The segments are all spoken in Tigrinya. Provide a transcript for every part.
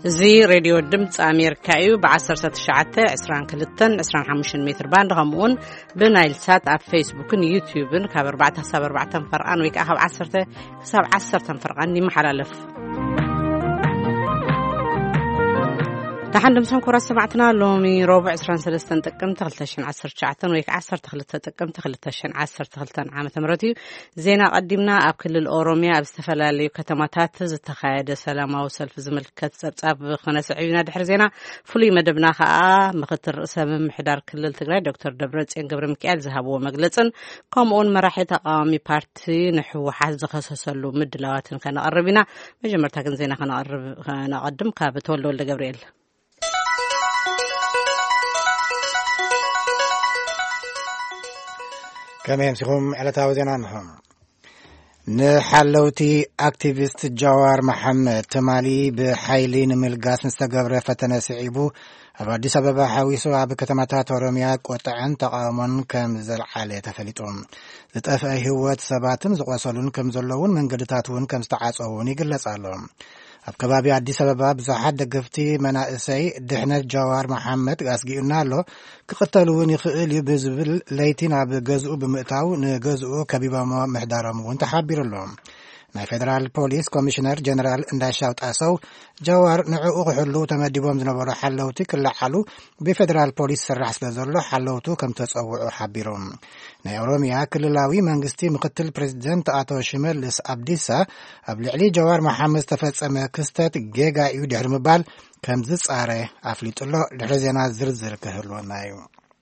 زي راديو دمت أمريكايو بعصر تشعته 22-25 متر باند غمون بنايل سات على فيسبوك يوتيوب كابر بعدها سبر بعدها فرقان ويك أخو عصرته سبع عصرة فرقان محللف تحن مسهم كورة سمعتنا لومي ربع 23 تقم تغلتشن 10 شعتن ويك 10 تغلت تقم تغلتشن 10 تغلتن عام تمرتي زينا قدمنا أب كل الأوروميا أبستفلالي كتماتات زتخايد سلامة وسلف زملكت سبب خناس عيونا دحر زينا فلي مدبنا خاء مختر سمم حدار كل التقرأ دكتور دبرت قبر مكيال ذهبوا مجلسن كمون مراحل تقامي بارتي نحو حز خصصلو مدلواتن كان قربنا مجمرتها كن زينا خنا قدم كابتولو لجبريل كما يمسكهم على تاوزين عنهم نحلوتي اكتيفيست جوار محمد تمالي بحيلين ملقاس نستقبر فتنة سعيبو أبادي سبب حاويسو بكتماتات أوروميا قطعن تقامن كم زل حالة تفليتهم زتأف هوات سباتن زقوصلون كم زلون من قدتاتون كم استعاصون يقلص عليهم أبكبابي عدي سبب بزحات دقفتي منائسي دحنة جوار محمد قاسقينا له كقتلون يخيل بزبل ليتين بجزء بمقتاو نجزء كبيبا محدارم وانتحابير لهم ناي فدرال بوليس كوميشنر جنرال انداشاوت أسو جوار نعوق حلو تمدبهم زنبرو حلوتي كل حلو بفدرال بوليس سرح سلزرلو حلوتو كم تسوعو حبيرهم ناي أوروميا كللاوي منغستي مقتل بريزيدنت آتو شمالس أبديسا أبلعلي جوار محمد تفتصم كستات جيغا يو دحر مبال كم زيس آره أفليتولو لحزينا زرزر كهلو نايو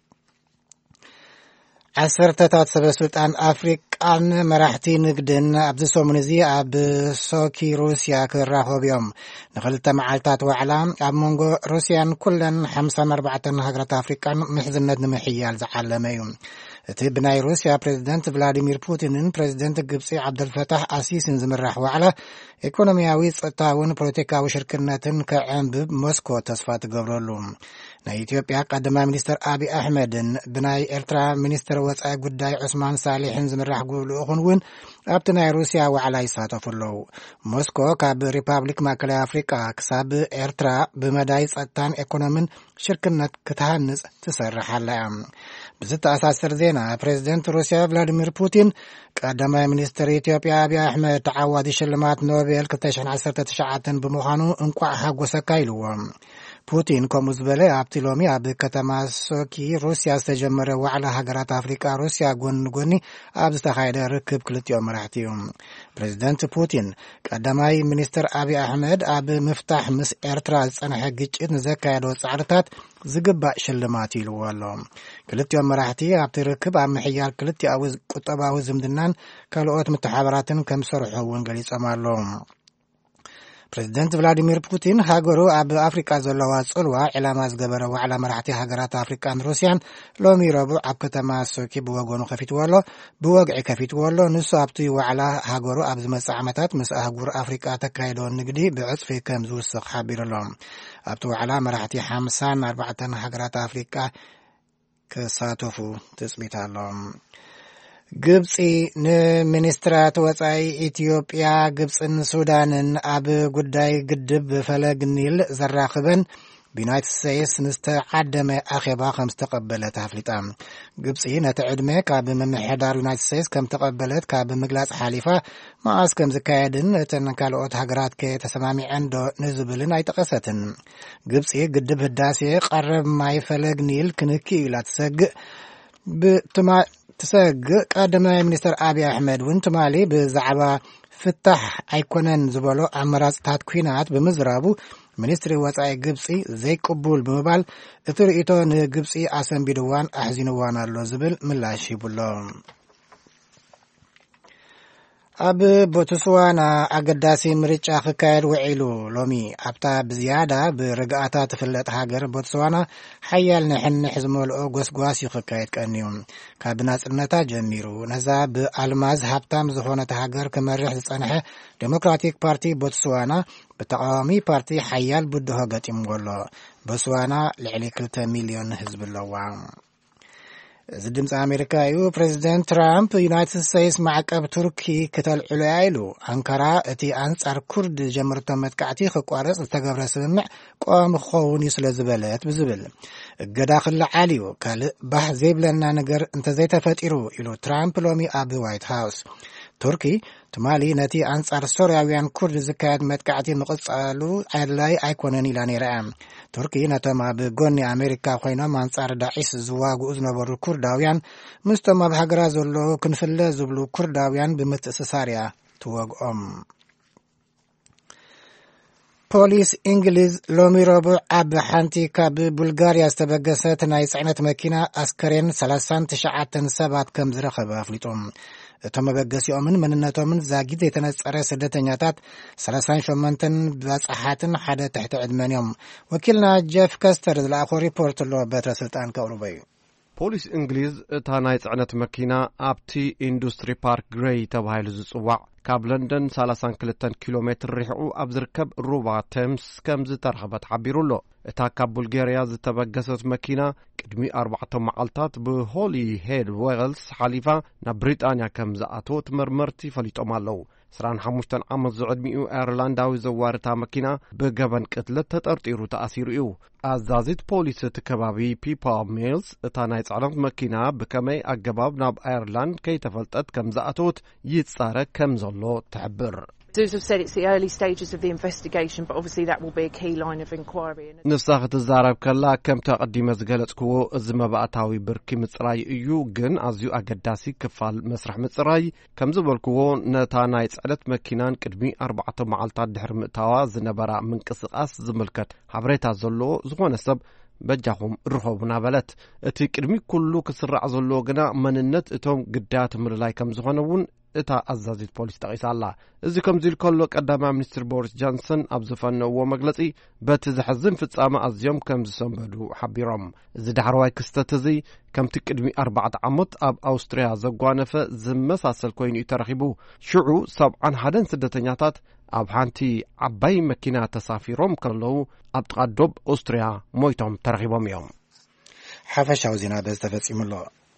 عسرتات سبسلطان أفريقان مراحتي نقدن أبز سومنزي أب سوكي روسيا كراهوبيوم نخلت معالتات وعلام أب مونغو روسيان كلن 54 هجرة أفريقان محزنة نمحيال زعلميوم تبناي روسيا بريزيدنت فلاديمير بوتين بريزيدنت جبسي عبد الفتاح أسيسن زمرح وعلى إيكونومياوي تعاون بوليتيكاوي شركناتن كعنب موسكو تصفات قبرلهم ناي إثيوبيا قدما مينستر أبي أحمد بناي إرترا مينستر وصاي قداي عثمان صالحين زمرح قولو أخنون أبتناي روسيا وعلى يساتفلو موسكو كاب ريبابليك ماكلي أفريقيا كساب إرترا بمداي ساتان إيكونومين شركنات كتهنس تسرح عليهم بزت أساسر زينا بريزيدنت روسيا فلاديمير بوتين قدما مينستر إثيوبيا أبي أحمد تعوادي شلمات نوبل كتشحن 19 بمخانو انقع حقوسا كايلوهم بوتين كمزبلة أبتلومي أب كتما سوكي روسيا استجمر وعلى هجرات أفريقيا روسيا غوني أب استخايد ركب كلت يوم راحتيهم بريزيدنت بوتين قدماي مينستر أبي أحمد أب مفتاح مس إرترا صنح جيت نزكايدو صعرتات زقبا شلماتي لوالهم كلت يوم راحتي أب تركب أم حيال كلت أوز قطبا وزمدنان كالوت متحابراتن كم سرحو ونقليص أمالهم بريزيدنت فلاديمير بوتين هاجرو أب أفريقيا زلوا صلوا على زغبره وعلى مرحتي هاجرات أفريقيا روسيان لومي ربو أب كتما سوكي بوغونو خفيت والو بوغع كفيت والو نسو أبتي وعلى هاجرو أب زمس عمتات مس هاجر أفريقيا تكايدو نقدي بعصف كم زوسق حبير لهم أبتو على مرحتي 54 هاجرات أفريقيا كساتوفو تسميت لهم ግብጽ ሚኒስትራት ወጻይ ኢትዮጵያ ግብጽን ሱዳንን አብ ጉዳይ ግድብ ፈለግኒል ዘራኽበን ቢናይት ስቴትስ ንስተዓደመ አኺባ ከም ተቀበለት አፍሊጣ ግብጽ ነተዕድመ ካብ መምሕዳር ዩናይትድ ስቴትስ ከም ተቀበለት ካብ ምግላጽ ሓሊፋ ማአስ ከም ዝካየድን ተንካልኦት ሃገራት ከተሰማሚዐን ዶ ንዝብልን አይጠቀሰትን ግብጽ ግድብ ህዳሴ ቀረብ ማይ ፈለግኒል ክንኪ ኢላ ትሰግእ تساق قادم مينستر أبي أحمد وانتمالي بزعبا فتح أيكونن زبالو أمراض تاتكوينات بمزرابو مينستري وصاي قبسي زي قبول بمبال اترئيتو نقبسي أسن بدوان أحزينوان اللو زبل ملاشي بلوم أب بوتسوانا أقداسي مريتش أخكاير وعيلو لومي أبتا بزيادة برقاتا تفلت هاجر بوتسوانا حيال نحن حزمو الأوغوس قواسي خكاير كأنيوم كابناس النتا جميرو نزا بألماز هابتام زخونة هاجر كمرح لصنحة ديمقراطيك بارتي بوتسوانا بتقامي بارتي حيال بدها قاتم والله بوتسوانا لعلي 3 مليون حزب اللوام زدمس أمريكا يو بريزيدنت ترامب يونايتد ستيتس معقب تركي كتلعلو يايلو أنكرا اتي أنصار كرد جمرتو متكعتي خقوارص استقبر سمع قوام خوني سلازبلات بزبل قداخل عاليو قال بح زيبلنا نجر انت زي تفتيرو يلو ترامب لومي أبي وايت هاوس تركي تمالي نتي أنصار سورياويان كرد زكاة متكعتي نقصالو علاي أيكونني لاني رأم تركي نتما بقوني أمريكا خوينام أنصار داعش زواغو أزنبرو كرداويان مستمع بحقرا زولو كنفل زبلو كرداويان بمتأسساريا توقعهم بوليس إنجليز لومي ربع عب حانتي كاب بلغاريا استبقست نايس عينة مكينة أسكرين 39 كم زرخب أفليتهم تم بقسي أمن منناتهم زاقيد يتنسر سدتنياتات 38 بصحات حدا تحت عدمانيهم وكلنا جيف كاستر الأخو ريبورت اللو باتر سلطان كوروبي بوليس إنجليز تانايت عينة مكينة أبتي إندوستري بارك غري تبهايل زصواع كاب لندن 32 كيلومتر ريحو أبزركب روبا تيمس كمز ترخبت عبيرولو اتا كاب بلغاريا زتبقست مكينة قدمي 4 معلطات بهولي هيد ويلز حليفة نبريطانيا كمزاتو تمرمرتي فليتوم اللو 25 عمت زعدميو ايرلانداوي زوارتا مكينة بقبن قتلت تطرطيرو تأثيرو أزازيت بوليس تكبابي بيبا ميلز اتا نايت علمت مكينة بكمي أقباب ناب ايرلاند كي تفلتت كمزاتوت يتصارك كمزلو تعبر As I've said, it's the early stages of the investigation, but obviously that will be a key line of inquiry. نفسها تزارب كلا كم تقدم زغلصكو ازما باتاوي بركي مصراي ايو جن ازيو اقداسي كفال مسرح مصراي كم زبلكو نتا ناي صعدت مكينان قدمي 4 معلطات دحر متاوا زنبرا منقسقاس زملكت حبريتا زلو زغونه سب بجاهم رهوبنا بلت اتي قدمي كله كسرع زلو غنا مننت اتوم قدات مرلاي كم زغونون اتا ازازيت بوليس تقيس الله እዚ ከምዚል ከሎ ቀዳማይ ሚኒስትር ቦሪስ ጆንሰን ኣብ ዝፈነዎ መግለጺ በቲ ዝሕዝን ፍጻመ ኣዝዮም ከም ዝሰንበዱ ሓቢሮም እዚ ዳሕረዋይ ክስተት እዚ ከምቲ ቅድሚ 4 ዓመት ኣብ ኣውስትሪያ ዘጓነፈ ዝመሳሰል ኮይኑ ተረኺቡ ሽዑ 71 ስደተኛታት ኣብ ሓንቲ ዓባይ መኪና ተሳፊሮም ከለዉ ኣብ ጥቓ ዶብ ኣውስትሪያ ሞይቶም ተረኺቦም እዮም ሓፈሻዊ ዜና ተፈጺሙሎ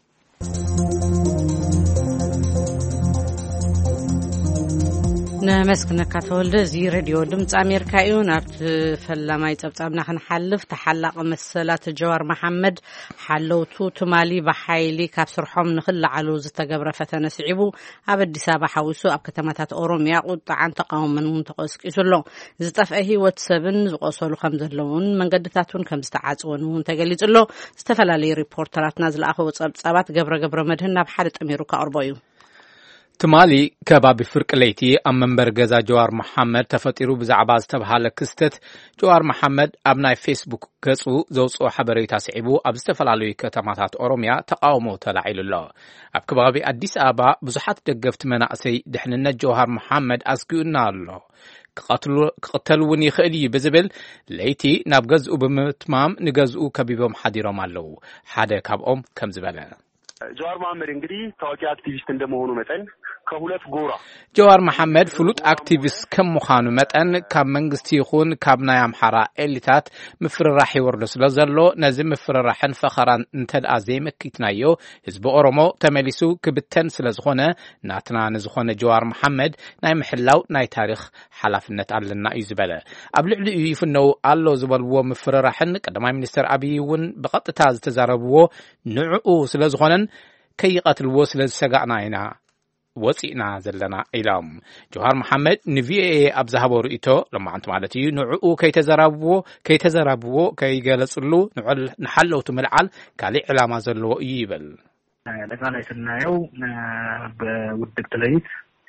نمسكنا كاتولد زي راديو دمت أمريكا يونات فلما يتبطبنا خنحلف تحلق مسلات جوار محمد حلوتو تمالي بحايلي كابسرحهم نخل علو زتقبر فتنا سعبو أبدي سابا حوسو أب كتماتات أوروميا قد عن تقاوم من منتقسك إسولو زتفأهي واتسابن زقصولو خمزلون من قدتاتون كم زتعاصون منتقليز اللو استفلالي ريبورترات نازل أخو واتسابات قبر مدهنا بحالة أميروكا أربايو تمالي كباب فرق ليتي أم منبر جزا جوار محمد تفتيرو بزعباز تبهال كستت جوار محمد أبناي فيسبوك كسو زوصو حبري تاسعبو أبستفلالوي كتماتات أوروميا تقاومو تلعيل الله أبكبابي أديس آبا بزحات دقفت مناسي دحننا جوار محمد أسكونا الله قتلوني خلي بزبل ليتي نابغزو بمتمام نغزو كبيبهم حديرهم اللو حدا كابهم كم زبالا جوار محمد እንግዲህ ታዋቂ አክቲቪስት እንደመሆኑ መጠን ከሁለት ጎራ جوار محمد فلوت اكتيفيست كم مخانو متن كاب منغستي يخون كاب ناي امحرا اليتات مفرراح يوردو سلازلو نزم مفرراحن فخران انتد ازي مكيتنايو حزب اورومو تمليسو كبتن سلازخونه ناتنا نزخونه جوار محمد ناي محلاو ناي تاريخ حلافنت علنا يزبله ابلعلو يفنو الله زبلو مفرراحن قدماي مينستر ابيون بقطتا زتزاربو نعو سلازخونن كي قتلو سلازسغعناينا وصينا زلنا إلام جوهر محمد نفيه أبزهبو رئيتو لما أنت معلتي نعقو كي تزرابو كي جالسلو نحلو تملعل كالي علامة زلو إيبل لكان يسنايو بودك تليت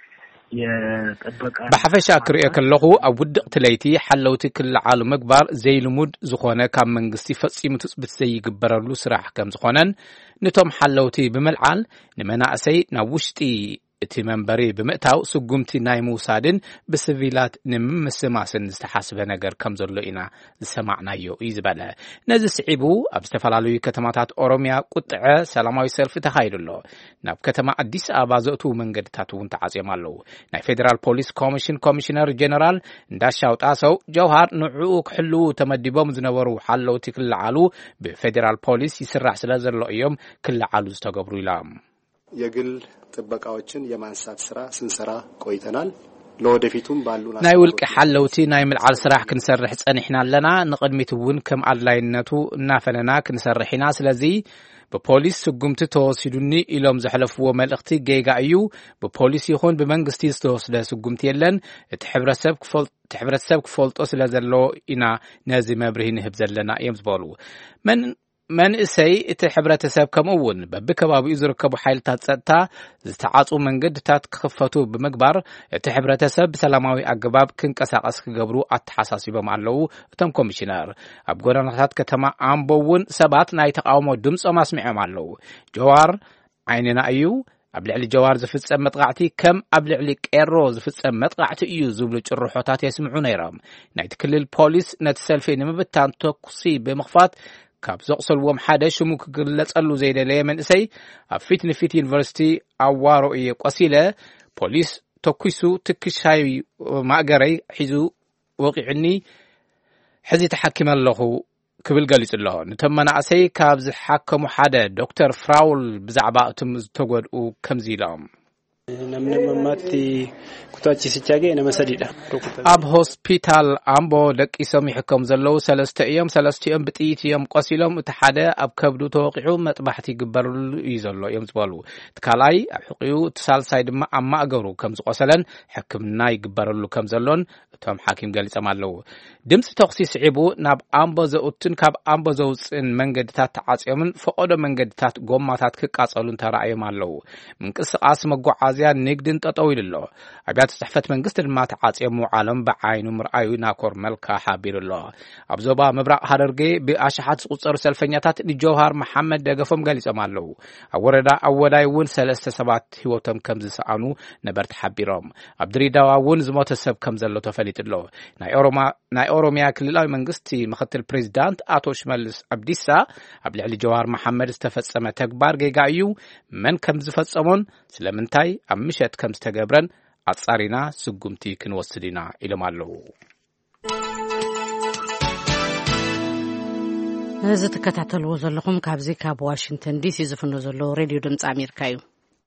بحفشا كرئي كاللغو أو ودق تليتي حلوتي كل عالم مكبار زي لمود زخونة كام منغستي فتصي متثبت زي قبرلو سراح كام زخونن نتوم حلوتي بملعال نمنا أسي نوشتي እቲ መንበሪ ብምእታው ስጉምቲ ናይ ሙሳድን ብሲቪላት ንምስማስን ዝተሓስበ ነገር ከም ዘሎ ኢና ዝሰማዕናዮ እዩ ዝበለ ነዚ ስዒቡ ኣብ ዝተፈላለዩ ከተማታት ኦሮሚያ ቁጥዐ ሰላማዊ ሰልፊ ተኻይዱሎ ናብ ከተማ አዲስ አበባ ዘእትው መንገድታት እውን ተዓጽዮም ኣለዉ ናይ ፌደራል ፖሊስ ኮሚሽነር ጀነራል እንዳሻው ጣሰው ጀውሃር ንዕኡ ክሕልው ተመዲቦም ዝነበሩ ሓለውቲ ክልዓሉ ብፌደራል ፖሊስ ይስራሕ ስለ ዘሎ እዮም ክልዓሉ ዝተገብሩ ኢሎም የግል ጥበቃዎችን የማንሳት ስራ ስንሰራ ቆይተናል ለወደፊቱም ባሉና ናይ ውልቂ ሓለውቲ ናይ ምልዓል ስራሕ ክንሰርሕ ጸኒሕና ኣለና ንቅድሚት እውን ከም አድላይነቱ እናፈለና ክንሰርሕና ስለዚ በፖሊስ ስጉምቲ ተወሲዱኒ ኢሎም ዘሕለፍዎ መልእኽቲ ጌጋ እዩ በፖሊስ ይኹን በመንግስቲ ዝተወስደ ስጉምቲ የለን እቲ ሕብረተሰብ ክፈልጦ ስለ ዘሎ ኢና ነዚ መብርሂ ንህብ ዘለና እዮም ዝበሉ መንእሰይ እቲ ሕብረተሰብ ከምኡውን በብከባቢኡ ዝርከቡ ሓይልታት ጸጥታ ዝተዓጹ መንገድታት ክኽፈቱ ብምግባር እቲ ሕብረተሰብ ብሰላማዊ አገባብ ክንቀሳቀስ ክገብሩ አተሓሳሲቦም ኣለዉ እቶም ኮሚሽነር ኣብ ጎደናታት ከተማ ኣምቦ እውን ሰባት ናይ ተቃውሞ ድምጾም ኣስሚዖም ኣለዉ ጀዋር ዓይንና እዩ ኣብ ልዕሊ ጀዋር ዝፍጸም መጥቃዕቲ ከም ኣብ ልዕሊ ቄሮ ዝፍጸም መጥቃዕቲ እዩ ዝብሉ ጭርሖታት የስምዑ ነይሮም ናይቲ ክልል ፖሊስ ነቲ ሰልፊ ንምብታን ተኩሲ ብምኽፋት ካብ ዘቕሰልዎም ሓደ ሽሙ ክግለጸሉ ዘይደለየ መንእሰይ ኣብ ፊት ንፊት ዩኒቨርሲቲ ኣዋሮ እየ ቆሲለ ፖሊስ ተኩሱ ትክሻይ ማእገረይ ሒዙ ወቂዕኒ ሕዚ ተሓኪመ ኣለኹ ክብል ገሊጹ ኣሎ ነቶም መናእሰይ ካብ ዝሓከሙ ሓደ ዶክተር ፍራውል ብዛዕባ እቶም ዝተጎድኡ ከምዚ ኢሎም ነምነመማቲ ኩታቺ ሲቻገ ነመሰዲዳ ኣብ ሆስፒታል አምቦ ደቂሶም ይሕከሙ ዘለው ሰለስተ እዮም ሰለስቲኦም ብጥይት እዮም ቆሲሎም እቲ ሓደ ኣብ ከብዱ ተወቂዑ መጥባሕቲ ይግበረሉ እዩ ዘሎ እዮም ዝበሉ ትካላይ ኣብ ሕቂኡ ተሳልሳይ ድማ ኣብ ማእገሩ ከም ዝቆሰለን ሕክምና ይግበረሉ ከም ዘሎን እቶም ሓኪም ገሊጾም ኣለዉ ድምፂ ተኹሲ ስዒቡ ናብ አምቦ ዘኡትን ካብ አምቦ ዘውፅን መንገድታት ተዓጽዮምን ፈቆዶ መንገድታት ጎማታት ክቃጸሉን ተራእዮም ኣለዉ ምንቅስቃስ መጓዓዝያ ንግድን ጠጠው ኢሉ ኣሎ ኣብያተ ጽሕፈት መንግስቲ ድማ ተዓጽዮም ዓለም ብዓይኑ ምርኣዩ ናኮር መልካ ሓቢሩሎ ኣብ ዞባ ምብራቅ ሃረርጌ ብኣሽሓት ዝቁጸሩ ሰልፈኛታት ንጀውሃር መሐመድ ደገፎም ገሊጾም ኣለዉ ኣብ ወረዳ ኣወዳይ እውን 3 ሰባት ህይወቶም ከም ዝሰኣኑ ነበርቲ ሓቢሮም ኣብ ድሬዳዋ እውን ዝሞተ ሰብ ከም ዘሎ ተፈሊጡሎ ናይ ኦሮሚያ ክልላዊ መንግስቲ ምክትል ፕሬዝዳንት አቶ ሽመልስ አብዲሳ ኣብ ልዕሊ ጀዋር መሐመድ ዝተፈጸመ ተግባር ጌጋ እዩ መን ከም ዝፈጸሞን ስለምንታይ ኣብ ምሸት ከም ዝተገብረን ኣጻሪና ስጉምቲ ክንወስድ ኢና ኢሎም ኣለዉ እዚ ተከታተልዎ ዘለኹም ካብዚ ካብ ዋሽንግተን ዲሲ ዝፍኖ ዘሎ ሬድዮ ድምፂ ኣሜሪካ እዩ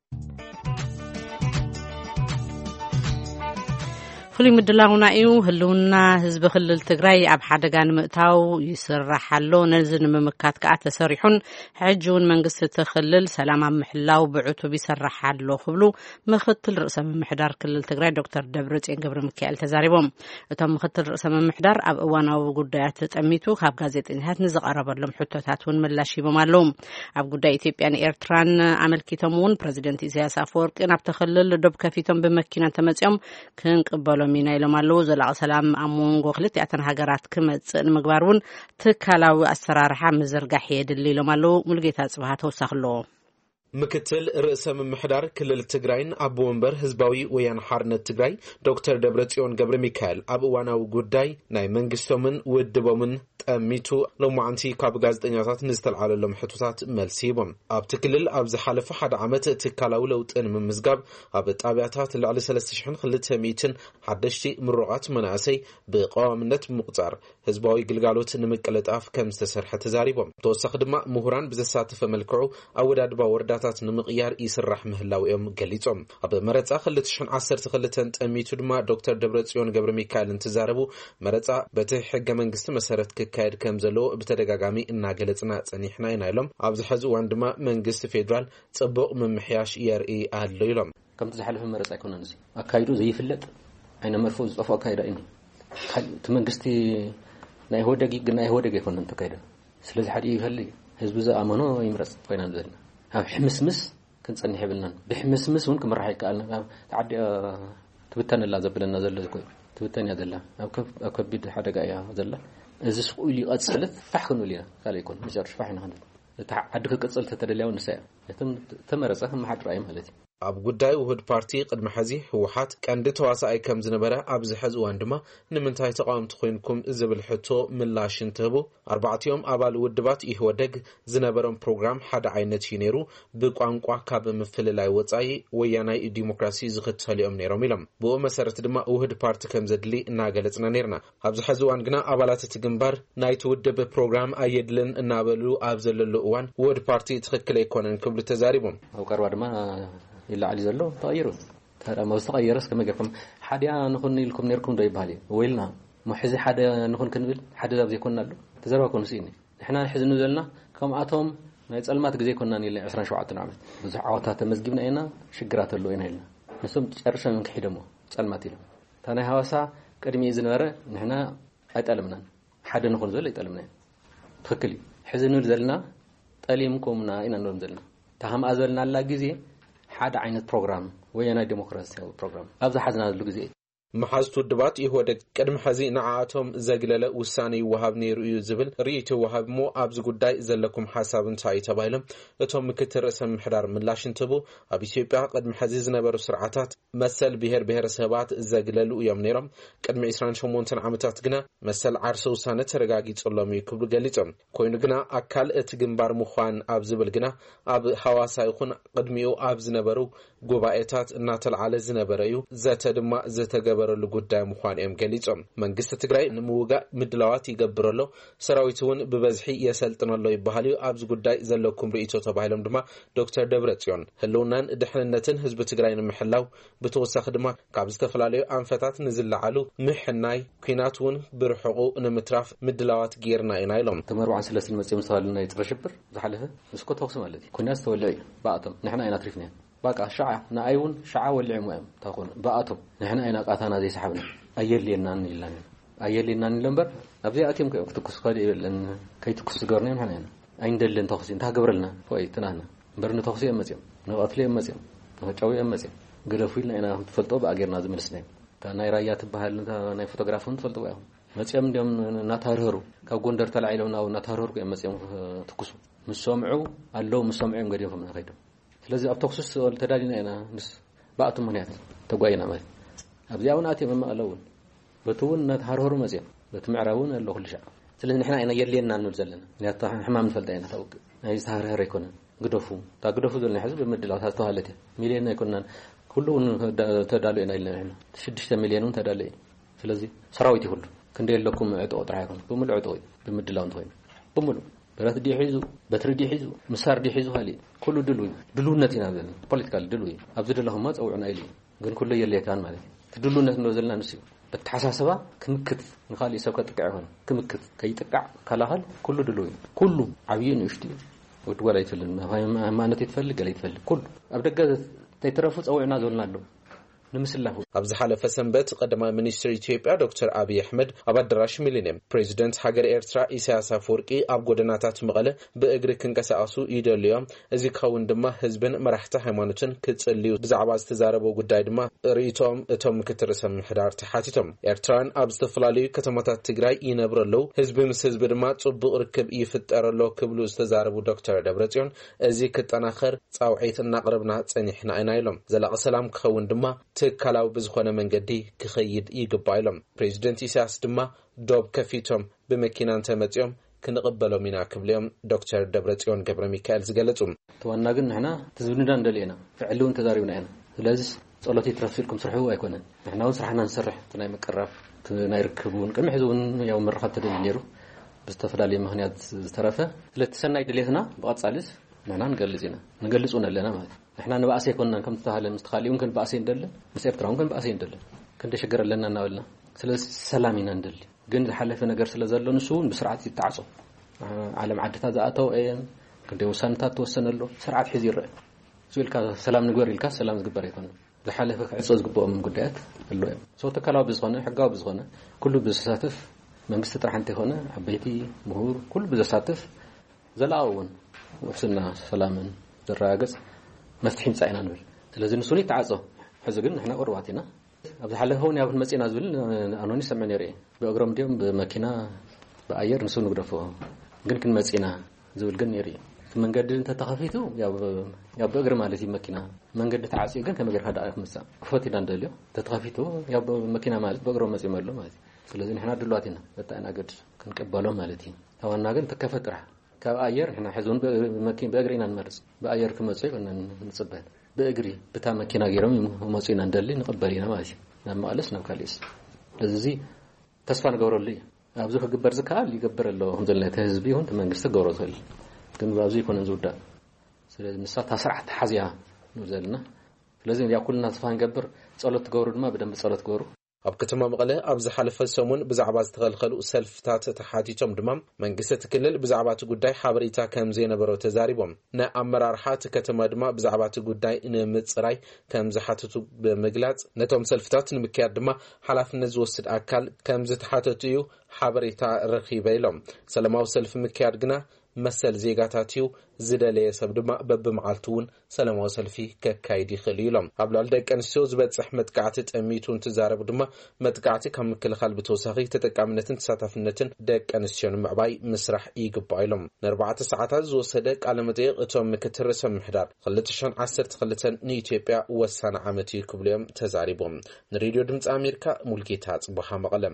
ፍሉይ ምድላውና እዩ ህልውና ህዝቢ ክልል ትግራይ ኣብ ሓደጋ ንምእታው ይስራሕ ኣሎ ነዚ ንምምካት ከዓ ተሰሪሑን ሕጂ እውን መንግስቲ ትክልል ሰላም ኣብ ምሕላው ብዕቱብ ይስራሕ ኣሎ ክብሉ ምክትል ርእሰ ምምሕዳር ክልል ትግራይ ዶክተር ደብረጽዮን ገብረሚካኤል ተዛሪቦም እቶም ምክትል ርእሰ ምምሕዳር ኣብ እዋናዊ ጉዳያት ተጠሚቱ ካብ ጋዜጠኛታት ንዝቀረበሎም ሕቶታት እውን ምላሽ ሂቦም ኣለዉ ኣብ ጉዳይ ኢትዮጵያን ኤርትራን ኣመልኪቶም እውን ፕሬዚደንት ኢሳያስ አፈወርቂ ናብ ተክልል ዶብ ከፊቶም ብመኪና ተመጽኦም ክንቅበሎም ሚና ኢሎም ኣለዉ ዘላቂ ሰላም ኣብ መንጎ ክልቲአተን ሃገራት ክመጽእ ንምግባር እውን ትካላዊ ኣሰራርሓ ምዝርጋሕ የድሊ ኢሎም ኣለዉ ሙሉጌታ ጽባህ ተወሳኺ ኣለዎ ምክትል ርእሰ ምምሕዳር ክልል ትግራይን አቦ ወንበር ህዝባዊ ወያነ ሓርነት ትግራይ ዶክተር ደብረጽዮን ገብረሚካኤል ኣብ እዋናዊ ጉዳይ ናይ መንግስቶምን ውድቦምን ጠሚቱ ሎማዓንቲ ካብ ጋዜጠኛታት ንዝተልዓለሎም ሕቶታት መልሲ ሂቦም ኣብቲ ክልል ኣብ ዝሓለፈ ሓደ ዓመት ትካላዊ ለውጥን ምምዝጋብ ኣብ ጣብያታት ልዕሊ 3200 ሓደሽቲ ምሩቃት መናእሰይ ብቀዋምነት ምቁፃር ህዝባዊ ግልጋሎት ንምቅልጣፍ ከም ዝተሰርሐ ተዛሪቦም ተወሳኺ ድማ ምሁራን ብዘሳተፈ መልክዑ ኣወዳድባ ወረዳታት ንምቅያር ይስራሕ ምህላውኦም ገሊጾም ኣብ መረፃ 2012 ጠሚቱ ድማ ዶክተር ደብረጽዮን ገብረሚካኤል እንትዛረቡ መረፃ በቲ ሕገ መንግስቲ መሰረት ክካየድ ከም ዘለዎ ብተደጋጋሚ እናገለጽና ጸኒሕና ኢና ኢሎም ኣብዚ ሕዚ እዋን ድማ መንግስቲ ፌደራል ጽቡቕ ምምሕያሽ የርኢ ኣሎ ኢሎም ከምቲ ዝሓለፈ መረፃ ኣይኮነን እዚ ኣካይዱ ዘይፍለጥ ዓይነ መርፎ ዝጠፍኦ ኣካይዳ እዩ እቲ መንግስቲ ናይ ህወደግ ግን ናይ ህወደግ ኣይኮነን ተካይዳ ስለዚ ሓደ ይፈልይ ህዝቢ ዝኣመኖ ይምረጽ ኮይና ዘለና ኣብ ሕምስምስ ክንጸኒሕ ይብልናን ብሕምስምስ እውን ክመራሕ ይከኣልና ተዓዲ ትብተንላ ዘብለና ዘሎ ዝኮይ ትብተን ያዘላ ኣብ ከቢድ ሓደጋ እያ ዘላ እዚ ስቁል ይቀጽልት ፋሕ ክንብል ኢና ካልእ ይኮን መጨረሻ ፋሕ ንኽንብል እቲ ዓዲ ክቅጽል ተተደልያው ንሳያ እቶም ተመረፀ መሓድራ እዩ ማለት እዩ ኣብ ጉዳይ ውህድ ፓርቲ ቅድሚ ሕዚ ህወሓት ቀንዲ ተዋሳኣይ ከም ዝነበረ ኣብ ዝሕዝ እዋን ድማ ንምንታይ ተቃውምቲ ኮይንኩም ዝብል ሕቶ ምላሽ እንትህቡ ኣርባዕቲኦም ኣባል ውድባት ይህወደግ ዝነበሮም ፕሮግራም ሓደ ዓይነት እዩ ነይሩ ብቋንቋ ካብ ምፍልላይ ወጻኢ ወያናይ ዲሞክራሲ ዝኽተልዮም ነይሮም ኢሎም ብኡ መሰረት ድማ ውህድ ፓርቲ ከም ዘድሊ እናገለጽና ነርና ኣብ ዝሕዝ እዋን ግና ኣባላት እቲ ግንባር ናይቲ ውድብ ፕሮግራም ኣየድልን እናበሉ ኣብ ዘለሉ እዋን ውህድ ፓርቲ ትኽክል ኣይኮነን ክብሉ ተዛሪቦም ኣብ ቀረባ ድማ ይላዓሊ ዘሎ ተغيሩ ተራማ ዝተغيرስ ከመገርኩም ሓዲያ ንኹን ኢልኩም ነርኩም ዶ ይባሃል ወይልና ሙሕዚ ሓደ ንኹን ክንብል ሓደ ዛብ ዘይኮንናሉ ተዘረባኩም ሲኒ ንሕና ሕዚ ንዘልና ከም ኣቶም ናይ ጸልማት ግዜ ኮንናን ኢለ 27 ዓመት ብዙሕ ዓወታት ተመዝጊብና ኢና ሽግራት ኣሎ ኢና ኢልና ንሶም ጨርሰን ክሒደሞ ጸልማት ኢሎም ታናይ ሐዋሳ ቅድሚ ዝነበረ ንሕና ኣይጠልምናን ሓደ ንኹን ዘሎ ይጠልምና ትክክል ሕዚ ንብል ዘለና ጠሊምኩምና ኢና ንብል ዘለና ታሃም ኣዘልና አላ ግዜ ሓደ ዓይነት ፕሮግራም ወያናይ ዲሞክራሲያዊ ፕሮግራም ኣብዛ ሓዝናሉ ግዜ محازت ودبات يهودك قدم حزي نعاتهم زغلله وساني وهاب نيرو እዩ ዝብል ሪኢቶ ወሃብ ሞ ኣብዚ ጉዳይ ዘለኩም ሓሳብ እንታይ ተባይለም እቶም ምክትል ርእሰ ምሕዳር ምላሽ እንትቡ ኣብ ኢትዮጵያ ቅድሚ ሕዚ ዝነበሩ ስርዓታት መሰል ብሄር ብሄረሰባት ዘግለሉ እዮም ነይሮም ቅድሚ 28 ዓመታት ግና መሰል ዓርሰ ውሳነ ተረጋጊጾሎም ይክብሉ ገሊጾም ኮይኑ ግና ኣካል እቲ ግንባር ምዃን ኣብ ዝብል ግና ኣብ ሐዋሳ ይኹን ቅድሚኡ ኣብ ዝነበሩ ጉባኤታት እናተልዓለ ዝነበረ እዩ ዘተ ድማ ዘተገበረሉ ጉዳይ ምዃን እዮም ገሊጾም መንግስቲ ትግራይ ንምውጋእ ምድላዋት ይገብረሎ ሰራዊቱን ብበዝሒ የሰልጥነሎ ይባሃሉ ኣብዚ ጉዳይ ዘለኩም ርእይቶ ተባሂሎም ድማ ዶክተር ደብረጽዮን ህልውናን ድሕንነትን ህዝቢ ትግራይ ንምሕላው ብተወሳኺ ድማ ካብ ዝተፈላለዩ አንፈታት ንዝለዓሉ ምሕናይ ኩናቱን ብርሕቁ ንምትራፍ ምድላዋት ጌርና ኢና ኢሎም ተመርዋን ስለስን መጽዮም ሰዋልና ይጥረሽብር ዝሓለፈ እስኮ ተወክስ ማለት ኩናት ተወልዕ ባኣቶም ንሕና ኢና ትሪፍና باقا شعا نايون شعا والعمام تاخون بااتهم نحن اينا قاتانا زي سحبنا ايلينا نيلان ايلينا نلمبر ابزي اتيم كتكس قادي لان كي تكس غورنين هنا ايندلن تخسين تا غبرلنا فوي تنانا برن تخسي امزيم نقاتلي امزيم نقاوي امزيم غرفيلنا اينا تفلطو باغيرنا زملسني تا ناي رايا تبحال ناي فوتوغرافون تفلطو باهم مصيام دم ناتارهرو كا غوندر تلعيلونا ناتارهرو امزيم تكسو مسومعو الله مسومعيم غديهم نخيدو لازم أبتخصص التدالين أنا بس بعضهم هنيات تقوينا ما أبزاون آتي مما ألون بتون نتهرهر مزيان بتمعرون الله كل شيء سلنا نحنا أنا يلينا ننزلنا نيات حمام فلدينا توق هاي سهر يكون قدفو تا قدفو ذلنا حزب بمدلة هالتهالته مليون يكونن كلهم تدالين إلنا هنا شدش مليون تدالين فلازم سراويتي كله كندي لكم عطوا طرحكم بمل عطوا بمدلة ونطين بملو برات دي حيزو بتر دي حيزو مسار دي حيزو هالي كله دلونتنا ذل بوليتيكال دلوي ابزد لهم ما صوعنا الي ግን كله يلي كان ማለት ትድሉነት ነው ዘለና ንስ በተሐሳሰባ ክምክት ንኻሊ ሰብ ከጥቅዕ ይሆን ክምክት ከይጥቅዕ ካላሃል كله دلوي كله عبيين يشتي ወድወላ ይፈልግ ማነት ይፈልግ ገለ ይፈልግ كله ኣብ ደገ ተይተረፉ صوعنا ዘልና ኣሎ ንምስላሁ ኣብዚ ሓለፈ ሰንበት ቀዳማ ሚኒስትር ኢትዮጵያ ዶክተር አብይ አህመድ ኣብ አዳራሽ ሚሊኒየም ፕሬዚደንት ሃገር ኤርትራ ኢሳያስ አፈወርቂ ኣብ ጎደናታት መቐለ ብእግሪ ክንቀሳቀሱ ይደልዮም እዚ ከውን ድማ ህዝብን መራሕቲ ሃይማኖትን ክጽልዩ ብዛዕባ ዝተዛረበው ጉዳይ ድማ ርእይቶም እቶም ምክትል ርእሰ ምሕዳር ተሓቲቶም ኤርትራን ኣብ ዝተፈላለዩ ከተማታት ትግራይ ይነብረለው ህዝቢ ምስ ህዝቢ ድማ ጽቡቕ ርክብ ይፍጠረሎ ክብሉ ዝተዛረቡ ዶክተር ደብረጽዮን እዚ ክጠናኸር ጻውዒት እናቅረብና ጸኒሕና ኢና ኢሎም ዘላቂ ሰላም ክኸውን ድማ ትካላው በዝኾነ መንገዲ ክኸይድ ይግባይሎም ፕሬዚደንት ኢሳያስ ድማ ዶብ ከፊቶም በመኪናን ተመጽዮም ክንቀበሎም ኢና ክብሎም ዶክተር ደብረጽዮን ገብረ ሚካኤል ዝገለጹ ተዋና ግን ንሕና ትዝብንዳ እንደለና ፍዕሉን ተዛሪብና ኢና ስለዚህ ጸሎት ይትረፍልኩም ስርሑ አይኮነን ንሕናውን ስራሕና ንሰርሕ ናይ መቀራፍ ናይ ርክቡን ቅድሚ ሕዙን ያው መረኸት ተደል ነይሩ ብዝተፈላለየ ምኽንያት ዝተረፈ ስለተሰናይ ድሌትና በቀጻልስ نحن نقلصون لنا ما نحن نبأسي كنا كم تهالم مستخاليون كن بأسي ندل مسيرتراون كن بأسي ندل كنت شجر لنا نقولنا سلامينا ندل جن حلف نجر سلزلون نسون بسرعة التعصب على معدة هذا أتو أيام كنت وسنتات توسن له سرعة حزير سويل كا سلام نقول الكاس سلام زقبر يكون الحلف عصوز قبوا من قدات اللي صوت كلام بزغنا حقا بزغنا كله بزساتف من بستطرح أنت هنا حبيتي مهور كله بزساتف زلاون وفسنا سلاما دراجس مفتحين صاينا نقول لازم نسوني تعصوا حزقنا احنا قرواتنا ابو حله هون يا ابن مسينا زول انوني سمعني ري باغرام ديم بماكينه باير نسون نغرفو ግን مسينا زول ግን يري መንገድ እንተተኸፊቱ ያው በእግር ማለት መኪና መንገድ ተዓጽዩ ግን ከመገር ሀዳ አይምሳ ፎቲና እንደልዮ ተተኸፊቱ ያው መኪና ማለት በእግሮ መጽእ መሎ ማለት ስለዚህ ንሕና ድሏቲና በጣና ገድ ከንቀበለው ማለት ታዋና ግን ተከፈጥራ ከአየር ንሕና ሕዝቡን በመኪና በእግሪና እንመርጽ በአየር ከመጽእ እንጽበት በእግሪ በታ መኪና ገረም መጽእና እንደልይ ንቀበሊና ማለት ናማለስ ነው ካሊስ ስለዚህ ተስፋ ንገብረልይ አብዙ ከግበር ዝካል ይገብረለው እንዘልና ተህዝብ ይሁን ተመንግስት ገሮተል ግን ባዙ ይኮነን ዝውዳ ስለዚህ ንሳ ታስራዕ ተሐዚያ ንዘልና ስለዚህ ያ ኩልና ተስፋ ንገብር ጸሎት ገበሩ ድማ በደንብ ጸሎት ገበሩ ኣብ ከተማ መቐለ ኣብ ዝሓለፈ ሰሙን ብዛዕባ ዝተኸልኸሉ ሰልፍታት ተሓቲቶም ድማ መንግስቲ ክልል ብዛዕባ እቲ ጉዳይ ሓበሬታ ከም ዘይነበሮ ተዛሪቦም ናይ ኣመራርሓት ከተማ ድማ ብዛዕባ እቲ ጉዳይ ንምፅራይ ከም ዝሓተቱ ብምግላጽ ነቶም ሰልፍታት ንምክያድ ድማ ሓላፍነት ዝወስድ ኣካል ከም ዝተሓተቱ እዩ ሓበሬታ ረኺበ ኢሎም ሰላማዊ ሰልፊ ምክያድ ግና መሰል ዜጋታትዩ ዝደለየ ሰብ ድማ በብመዓልቱውን ሰላማዊ ሰልፊ ከካይድ ይኽእል ኢሎም ኣብ ላዕሊ ደቂ ኣንስትዮ ዝበፅሕ መጥቃዕቲ ጠሚቱን ትዛረቡ ድማ መጥቃዕቲ ካብ ምክልኻል ብተወሳኺ ተጠቃምነትን ተሳታፍነትን ደቂ ኣንስትዮ ንምዕባይ ምስራሕ ይግባእ ኢሎም ን4 ሰዓታት ዝወሰደ ቃለ መጠይቕ እቶም ምክትል ርእሰ ምምሕዳር 2012 ንኢትዮጵያ ወሳኒ ዓመት እዩ ክብሎም ተዛሪቦም ንሬድዮ ድምፂ ኣሜሪካ ሙልጌታ ጽቡሓ መቐለም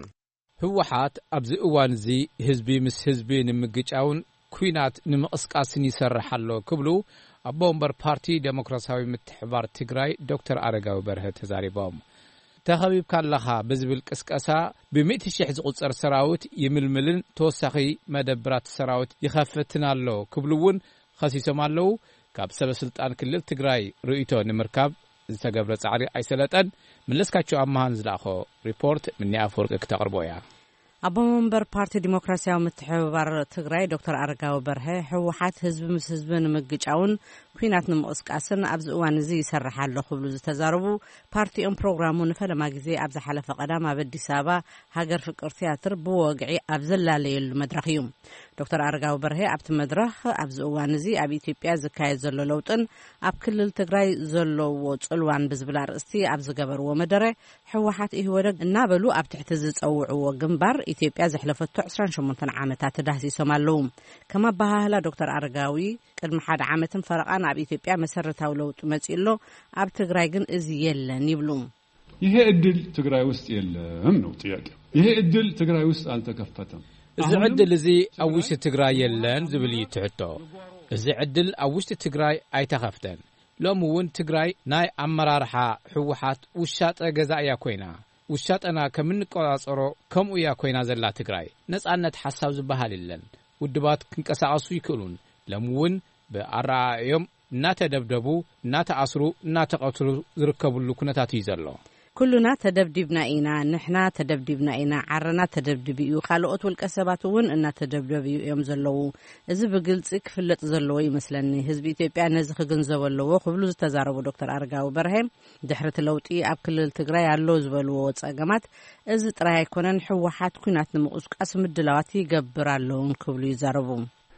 ህወሓት ኣብዚ እዋን እዚ ህዝቢ ምስ ህዝቢ ንምግጫውን ኩናት ንምቅስቃስን ይሰርሓሎ ክብሉ ኣቦ ወንበር ፓርቲ ዴሞክራሲያዊ ምትሕብባር ትግራይ ዶክተር አረጋዊ በርሀ ተዛሪቦም ተኸቢብካ ኣለኻ ብዝብል ቅስቀሳ ብ100,000 ዝቁፀር ሰራዊት ይምልምልን ተወሳኺ መደብራት ሰራዊት ይኸፍትን ኣሎ ክብሉውን ኸሲሶም ኣለው ካብ ሰበስልጣን ክልል ትግራይ ርእይቶ ንምርካብ ዝተገብረ ጻዕሪ ኣይሰለጠን መለስካቸው ኣማሃን ዝላኾ ሪፖርት ምን ኣፈወርቅ ከተቀርቦ ያ አቦ ወንበር ፓርቲ ዲሞክራሲያዊ ምትሕብባር ትግራይ ዶክተር አረጋዊ በርሀ ህወሓት ህዝቢ ምስ ህዝቢ ንምግጫውን ኩናት ንምቅስቃስን ኣብዚ እዋን እዚ ይሰርሕ ኣሎ ክብሉ ዝተዛረቡ ፓርቲኦም ፕሮግራሙ ንፈለማ ግዜ ኣብ ዝሓለፈ ቀዳም ኣብ አዲስ አበባ ሃገር ፍቅር ቲያትር ብወግዒ ኣብ ዘላለየሉ መድረኽ እዩ ዶክተር አረጋዊ በርሀ ኣብቲ መድረኽ ኣብዚ እዋን እዚ ኣብ ኢትዮጵያ ዝካየድ ዘሎ ለውጥን ኣብ ክልል ትግራይ ዘለዎ ጽልዋን ብዝብል ኣርእስቲ ኣብ ዝገበርዎ መደረ ህወሓት ኢህወደግ እናበሉ ኣብ ትሕቲ ዝጸውዕዎ ግንባር ኢትዮጵያ ዘሕለፈቱ 28 ዓመታት ዳህሲሶም ኣለው ከማ ባህላ ዶክተር አረጋዊ ቅድሚ ሓደ ዓመትን ፈረቃን ኣብ ኢትዮጵያ መሰረታዊ ለውጥ መጽኢሎ ኣብ ትግራይ ግን እዚ የለን ይብሉ ይሄ እድል ትግራይ ውስጥ የለም ነው ጥያቄ ይሄ እድል ትግራይ ውስጥ አልተከፈተም እዚ ዕድል እዚ ኣብ ውሽጢ ትግራይ የለን ዝብል ይትሕቶ እዚ ዕድል ኣብ ውሽጢ ትግራይ ኣይተኸፍተን ሎሚ እውን ትግራይ ናይ ኣመራርሓ ህወሓት ውሻጠ ገዛ እያ ኮይና ውሻጠና ከምንቆጻጸሮ ከምኡ እያ ኮይና ዘላ ትግራይ ነጻነት ሓሳብ ዝበሃል የለን ውድባት ክንቀሳቀሱ ይክእሉን ሎሚ እውን ብኣረኣዮም እናተደብደቡ እናተኣስሩ እናተቐትሉ ዝርከብሉ ኩነታት እዩ ዘሎ ኩሉና ተደብዲብና ኢና ንሕና ተደብዲብና ኢና ዓረና ተደብድብ እዩ ካልኦት ውልቀ ሰባት እውን እናተደብደቡ እዮም ዘለው እዚ ብግልጽ ክፍለጥ ዘለዎ ይመስለኒ ህዝቢ ኢትዮጵያ ነዚ ክግንዘብ ኣለዎ ክብሉ ዝተዛረቡ ዶክተር አረጋዊ በርሀ ድሕሪ ለውጢ ኣብ ክልል ትግራይ ኣሎ ዝበልዎ ጸገማት እዚ ጥራይ ኣይኮነን ህወሓት ኩናት ንምቅስቃስ ምድላዋት ይገብር ኣለውን ክብሉ ይዛረቡ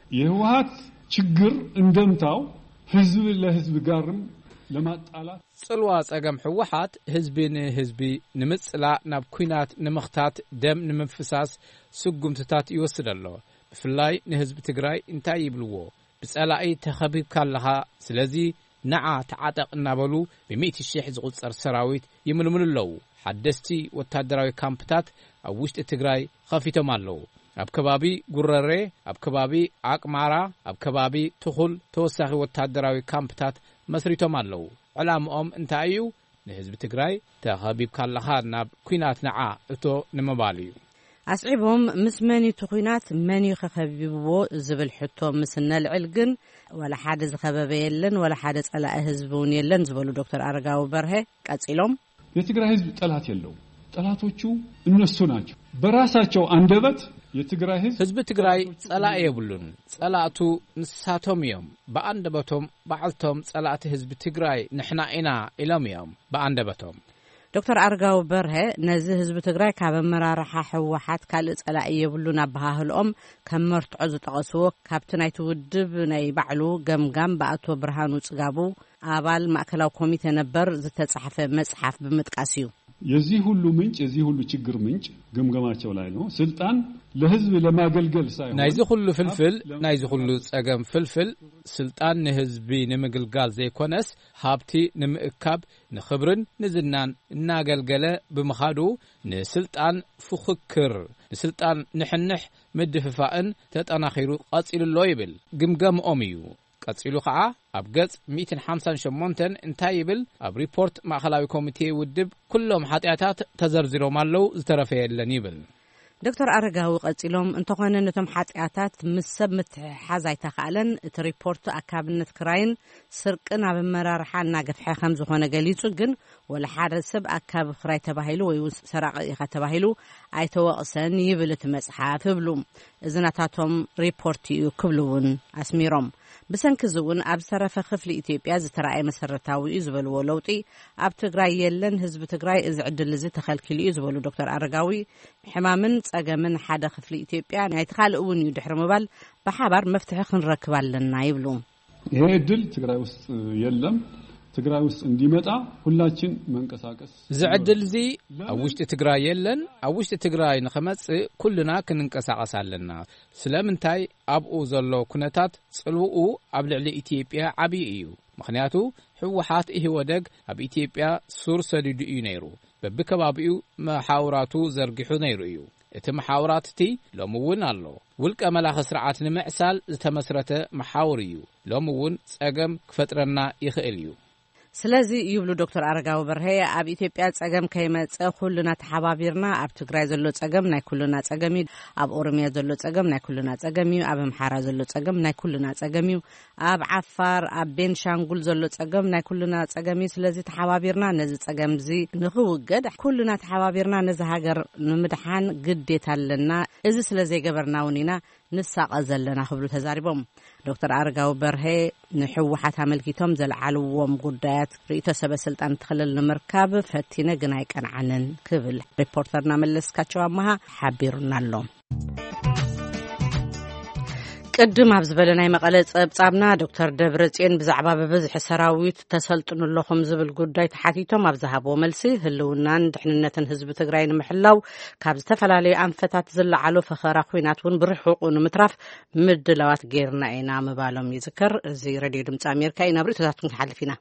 የህወሓት ችግር እንደምታው ህዝብ ለህዝብ ጋርም ለማጣላት ጽልዋ ጸገም ህወሓት ህዝብን ህዝቢ ንምጽላእ ናብ ኩናት ንምኽታት ደም ንምፍሳስ ስጉምትታት ይወስድ ኣሎ ብፍላይ ንህዝቢ ትግራይ እንታይ ይብልዎ ብጸላኢ ተኸቢብካ ኣለኻ ስለዚ ንዓ ተዓጠቕ እናበሉ ብ100,000 ዝቁጸር ሰራዊት ይምልምሉ ኣለዉ ሓደስቲ ወታደራዊ ካምፕታት ኣብ ውሽጢ ትግራይ ኸፊቶም ኣለዉ ኣብ ከባቢ ጉረሬ ኣብ ከባቢ ኣቅማራ ኣብ ከባቢ ትኹል ተወሳኺ ወታደራዊ ካምፕታት መስሪቶም ኣለዉ ዕላምኦም እንታይ እዩ ንህዝቢ ትግራይ ተኸቢብካ ኣለኻ ናብ ኩናት ንዓ እቶ ንምባል እዩ ኣስዒቦም ምስ መኒቱ ኩናት መን ይኸቢብዎ ዝብል ሕቶ ምስ ነልዕል ግን ወላ ሓደ ዝኸበበ የለን ወላ ሓደ ጸላኢ ህዝቢ እውን የለን ዝበሉ ዶክተር አረጋዊ በርሀ ቀጺሎም የትግራይ ህዝብ ጠላት የለው ጠላቶቹ እነሱ ናቸው በራሳቸው አንደበት የትግራይ ህዝብ ትግራይ ጸላኢ የብሉን ጸላእቱ ንሳቶም እዮም በአንደበቶም ባዕልቶም ጸላእቲ ህዝቢ ትግራይ ንሕና ኢና ኢሎም እዮም በአንደበቶም ዶክተር አረጋዊ በርሀ ነዚ ህዝቢ ትግራይ ካብ ኣመራርሓ ህወሓት ካልእ ጸላኢ የብሉን ኣባሃህልኦም ከም መርትዖ ዝጠቐስዎ ካብቲ ናይቲ ውድብ ናይ ባዕሉ ገምጋም በኣቶ ብርሃኑ ጽጋቡ ኣባል ማእከላዊ ኮሚቴ ነበር ዝተጻሕፈ መጽሓፍ ብምጥቃስ እዩ የዚህ ሁሉ ምንጭ የዚህ ሁሉ ችግር ምንጭ ግምገማቸው ላይ ነው። ስልጣን ለህዝብ ለማገልገል ሳይሆን ናይዚ ሁሉ ፍልፍል ናይዚ ሁሉ ጸገም ፍልፍል ስልጣን ለህዝብ ንምግልጋል ዘይኮነስ ሀብቲ ንምእካብ ንኽብርን ንዝናን እናገልገለ ብምኻዱ ንስልጣን ፉኽክር ንስልጣን ንሕንሕ ምድፍፋእን ተጠናኺሩ ቀጺሉሎ ይብል ግምገምኦም እዩ። ቀጺሉ ከዓ ኣብ ገጽ 158 እንታይ ይብል? ኣብ ሪፖርት ማእኸላዊ ኮሚቴ ውድብ ኩሎም ሓጢያታት ተዘርዚሮም ኣለው ዝተረፈየለን ይብል። ዶክተር አረጋዊ ቀጺሎም እንተኾነ ነቶም ሓጢያታት ምስ ሰብ ምትሓዝ ኣይተኻእለን እቲ ሪፖርት ኣካብነት ክራይን ስርቅን ኣብ መራርሓ እናገፍሐ ከም ዝኾነ ገሊጹ ግን ወላ ሓደ ሰብ ኣካብ ክራይ ተባሂሉ ወይ ሰራቂ ኢኻ ተባሂሉ ኣይተወቕሰን ይብል እቲ መጽሓፍ ይብሉ። እዚ ናታቶም ሪፖርት እዩ ክብሉውን ኣስሚሮም ብሰንኪ ዝውን ኣብ ሰረፈ ክፍሊ ኢትዮጵያ ዝተራእየ መሰረታዊ እዩ ዝበልዎ ለውጢ ኣብ ትግራይ የለን ህዝቢ ትግራይ እዚ ዕድል እዚ ተኸልኪሉ እዩ ዝበሉ ዶክተር አረጋዊ ሕማምን ጸገምን ሓደ ክፍሊ ኢትዮጵያ ናይ ተኻልእ እውን እዩ ድሕሪ ምባል በሓባር መፍትሒ ክንረክብ ኣለና ይብሉ። ይሄ ዕድል ትግራይ ውስጥ የለም። ትግራይ ውስጥ እንዲመጣ ሁላችን መንቀሳቀስ ዝዕድል እዚ ኣብ ውሽጢ ትግራይ የለን። ኣብ ውሽጢ ትግራይ ንኸመጽእ ኩልና ክንንቀሳቀስ ኣለና። ስለምንታይ ኣብኡ ዘሎ ኩነታት ጽልውኡ ኣብ ልዕሊ ኢትዮጵያ ዓብይ እዩ። ምክንያቱ ሕወሓት ኢህወደግ ኣብ ኢትዮጵያ ሱር ሰዲዱ እዩ ነይሩ። በብከባቢኡ መሓውራቱ ዘርጊሑ ነይሩ እዩ። እቲ መሓውራት እቲ ሎሚ እውን ኣሎ። ውልቀ መላኽ ስርዓት ንምዕሳል ዝተመስረተ መሓውር እዩ። ሎሚ እውን ጸገም ክፈጥረና ይኽእል እዩ። ስለዚ ይብሉ ዶክተር አረጋዊ በርሄ ኣብ ኢትዮጵያ ጸገም ከይመጸ ኩልና ተሓባቢርና ኣብ ትግራይ ዘሎ ጸገም ናይ ኩልና ጸገም እዩ። ኣብ ኦሮሚያ ዘሎ ጸገም ናይ ኩልና ጸገም እዩ። ኣብ አምሓራ ዘሎ ጸገም ናይ ኩልና ጸገም እዩ። ኣብ ዓፋር ኣብ ቤንሻንጉል ዘሎ ጸገም ናይ ኩልና ጸገም እዩ። ስለዚ ተሓባቢርና ነዚ ጸገም እዚ ንኽውገድ ኩልና ተሓባቢርና ነዚ ሃገር ንምድሓን ግዴታ ኣለና። እዚ ስለዘይገበርና እውን ኢና ንሳቀ ዘለና ክብሉ ተዛሪቦም ዶክተር አረጋዊ በርሄ ንሕወሓት አመልኪቶም ዘለዓልዎም ጉዳያት ርእይቶ ሰበስልጣን ተኸለል ንምርካብ ፈቲነ ግን ኣይቀንዓንን ክብል ሪፖርተርና መለስካቸው ኣማሃ ሓቢሩና ኣሎ። ቅድም ኣብ ዝበለናይ መቐለ ጸብጻብና ዶክተር ደብረጽዮን ብዛዕባ በብዝሒ ሰራዊት ተሰልጥኑ ኣለኹም ዝብል ጉዳይ ተሓቲቶም ኣብ ዝሃቦ መልሲ ህልውናን ድሕንነትን ህዝቢ ትግራይ ንምሕላው ካብ ዝተፈላለዩ ኣንፈታት ዝለዓሉ ፈኸራ ኩናት እውን ብርሑቕ ንምትራፍ ምድላዋት ጌርና ኢና ምባሎም ይዝከር። እዚ ሬድዮ ድምፂ ኣሜሪካ ኢና ብርእቶታቱን ክሓልፍ ኢና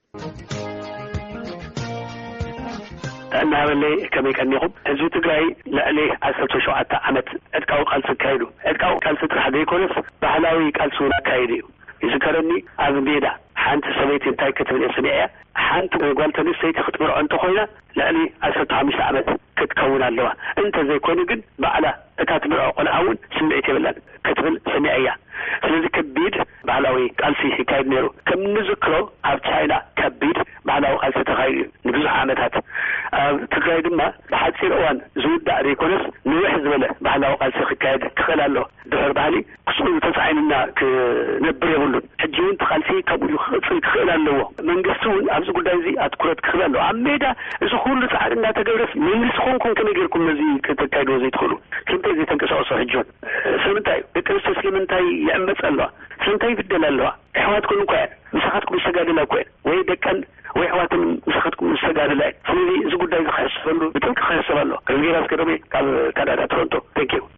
እናበለይ ከመይ ቀኒኹም ህዝቢ ትግራይ ልዕሊ 17 ዓመት ዕጥቃዊ ቃልሲ ካይዱ ዕጥቃዊ ቃልሲ ጥራሕ ዘይኮነስ ባህላዊ ቃልሲ እውን ኣካይዱ እዩ። ይዝከረኒ ኣብ ሜዳ ሓንቲ ሰበይቲ እንታይ ክትብል ስኒዐ ሓንቲ ጓል ተንስተይቲ ክትምርዖ እንተኮይና ልዕሊ 15 ዓመት ክትከውን ኣለዋ። እንተዘይኮነ ግን ባዕላ እታ ትምርዖ ቆልዓ እውን ስምዒት የብላን ክትብል ስኒዐ እያ። ስለዚ ከቢድ ባህላዊ ቃልሲ ይካይድ ነይሩ። ከም ንዝክሮ ኣብ ቻይና ከቢድ ባህላዊ ቃልሲ ተኻይዱ ንብዙሕ ዓመታት። ኣብ ትግራይ ድማ ብሓፂር እዋን ዝውዳእ ዘይኮነስ ንውሕ ዝበለ ባህላዊ ቃልሲ ክካየድ ክኽእል ኣሎ። ድሕር ባህሊ ክስኡ ተፃዒንና ክነብር የብሉን። ሕጂ እውን ተቃልሲ ከምኡ ክቕፅል ክኽእል ኣለዎ። መንግስቲ እውን ኣብዚ ጉዳይ እዚ ኣትኩረት ክህብ ኣለዎ። ኣብ ሜዳ እዚ ኩሉ ፃዕሪ እናተገብረስ መንግስቲ ኮንኩም ከመይ ጌርኩም ነዚ ክትካይድዎ ዘይትኽእሉ? ስለምንታይ ዘይተንቀሳቀሱ? ሕጂውን ስለምንታይ ደቂ ኣንስትዮ ስለምንታይ ይዕመፅ ኣለዋ? ስለምንታይ ይብደል ኣለዋ? ኣሕዋትኩም እኳ ምሳኻትኩም ዝተጋድላ እኳ ወይ ደቀን ወይ ኣሕዋትን ምሳኻትኩም ዝተጋድላ። ስለዚ እዚ ጉዳይ እዚ ክሕሰበሉ ብጥንቂ ክሕሰብ ኣሎ። ከዝጌራስ ከደሜ ካብ ካናዳ ቶሮንቶ ቴንክ ዩ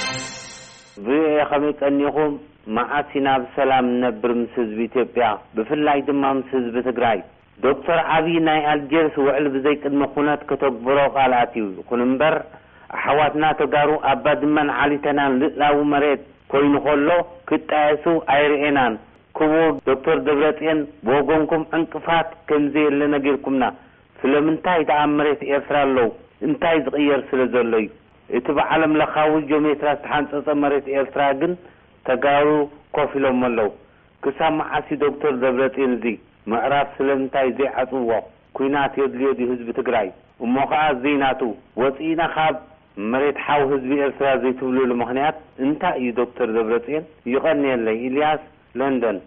ብኸመይ ቀኒኹም መዓሲና ብሰላም ነብር ምስ ህዝቢ ኢትዮጵያ ብፍላይ ድማ ምስ ህዝቢ ትግራይ ዶክተር ዓብይ ናይ ኣልጀርስ ውዕል ብዘይ ቅድሚ ኩነት ከተግብሮ ቃላት እዩ። ይኹን እምበር ኣሕዋትና ተጋሩ ኣባ ድመን ዓሊተናን ልዕላዊ መሬት ኮይኑ ከሎ ክጣየሱ ኣይርኤናን። ክቡር ዶክተር ደብረጽዮን ብወገንኩም ዕንቅፋት ከምዘየለ ነጊርኩምና ስለምንታይ ደኣ መሬት ኤርትራ ኣለው እንታይ ዝቕየር ስለ ዘሎ እዩ። እቲ ብዓለም ለኻዊ ጂኦሜትራ ዝተሓንፀፀ መሬት ኤርትራ ግን ተጋሩ ኮፍ ኢሎም ኣለው። ክሳብ መዓሲ ዶክተር ደብረጽዮን እዚ ምዕራፍ ስለምንታይ ዘይዓፅዎ ኩናት የድልዮ ድዩ ህዝቢ ትግራይ? እሞ ከዓ ዘይናቱ ወፂና ካብ መሬት ሓው ህዝቢ ኤርትራ ዘይትብልሉ ምክንያት እንታይ እዩ ዶክተር ደብረጽዮን? ይቐኒየለይ ኢልያስ ለንደን።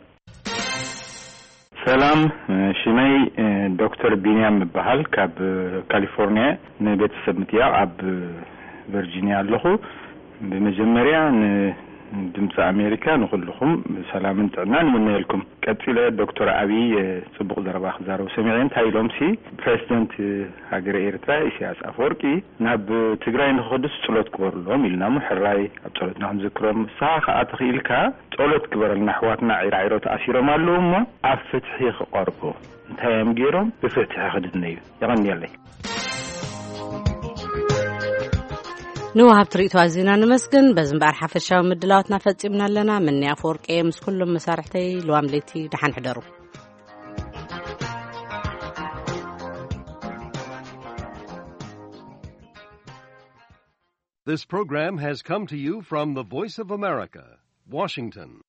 ሰላም ሽመይ ዶክተር ቢንያም ይበሃል ካብ ካሊፎርኒያ ንቤተሰብ ምትያው ኣብ ቨርጂኒያ ኣለኹ። በመጀመሪያ ድምፂ ኣሜሪካ ንኩልኩም ሰላምን ጥዕናን ንመነልኩም ቀጥለ ዶክተር አብይ ጽቡቅ ዘረባ ክዛረቡ ሰሚዕን ታይሎምሲ ፕሬዚደንት ሃገር ኤርትራ ኢሳያስ አፈወርቂ ናብ ትግራይ ንኽድስ ጸሎት ክበርሎም ኢልና ምሕራይ ኣብ ጸሎትና ክንዝክሮም ሳኻ ኣትኺልካ ጸሎት ክበርልና ኣሕዋትና ዒራዒሮ ተኣሲሮም ኣለዉ እሞ ኣብ ፍትሒ ክቐርቡ እንታይም ገይሮም ብፍትሒ ክድነዩ ይቐኒየለይ ንውሃብ ትርኢቱ ኣዚና ንመስግን በዝምባር ሓፈሻዊ ምድላዋትና ፈጺምና ኣለና ምንያ አፈወርቂ ምስ ኩሎም መሳርሕተይ ልዋም ለይቲ ደሓን ሕደሩ This program has come to you from the Voice of America, Washington.